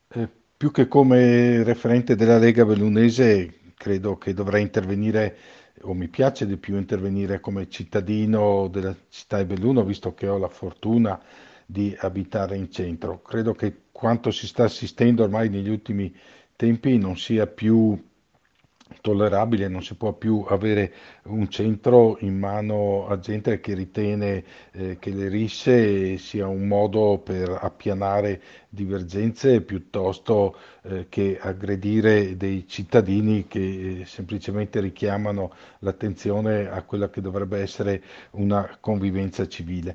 Più che come referente della Lega Bellunese, credo che dovrei intervenire, o mi piace di più intervenire come cittadino della città di Belluno, visto che ho la fortuna di abitare in centro. Credo che quanto si sta assistendo ormai negli ultimi tempi non sia più tollerabile, non si può più avere un centro in mano a gente che ritiene che le risse sia un modo per appianare divergenze piuttosto che aggredire dei cittadini che semplicemente richiamano l'attenzione a quella che dovrebbe essere una convivenza civile.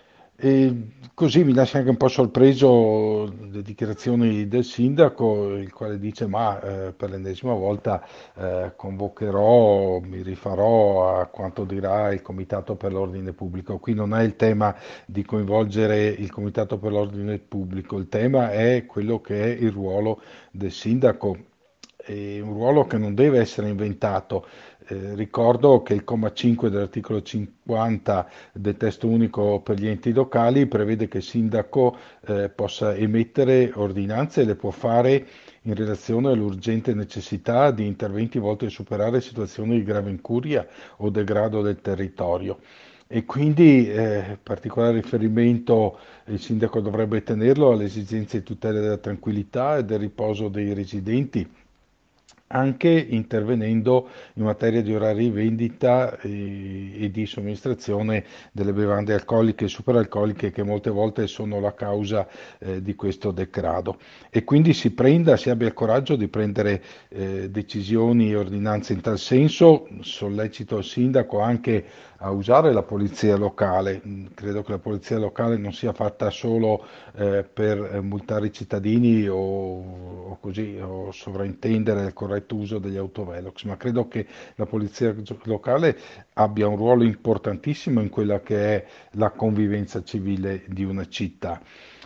E così mi lascia anche un po' sorpreso le dichiarazioni del sindaco, il quale dice: Ma per l'ennesima volta convocherò, mi rifarò a quanto dirà il Comitato per l'Ordine Pubblico. Qui non è il tema di coinvolgere il Comitato per l'Ordine Pubblico, il tema è quello che è il ruolo del sindaco, è un ruolo che non deve essere inventato. Ricordo che il comma 5 dell'articolo 50 del testo unico per gli enti locali prevede che il sindaco possa emettere ordinanze e le può fare in relazione all'urgente necessità di interventi volti a superare situazioni di grave incuria o degrado del territorio. E quindi particolare riferimento il sindaco dovrebbe tenerlo alle esigenze di tutela della tranquillità e del riposo dei residenti, anche intervenendo in materia di orari di vendita e di somministrazione delle bevande alcoliche e superalcoliche che molte volte sono la causa di questo degrado. E quindi si abbia il coraggio di prendere decisioni e ordinanze in tal senso. Sollecito il sindaco anche a usare la polizia locale. Credo che la polizia locale non sia fatta solo per multare i cittadini o così, o sovraintendere il corretto uso degli autovelox, ma credo che la polizia locale abbia un ruolo importantissimo in quella che è la convivenza civile di una città.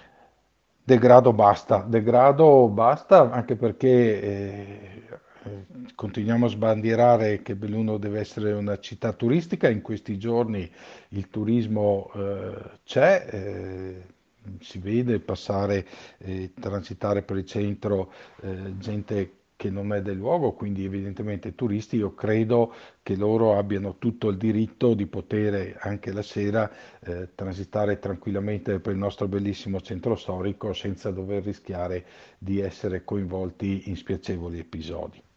Degrado basta anche perché continuiamo a sbandierare che Belluno deve essere una città turistica. In questi giorni il turismo c'è, si vede passare, transitare per il centro gente che non è del luogo, quindi evidentemente turisti. Io credo che loro abbiano tutto il diritto di poter anche la sera transitare tranquillamente per il nostro bellissimo centro storico senza dover rischiare di essere coinvolti in spiacevoli episodi.